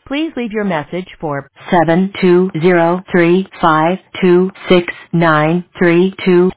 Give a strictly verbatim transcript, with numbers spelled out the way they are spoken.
Please leave your message for seven two zero three five two six nine three two.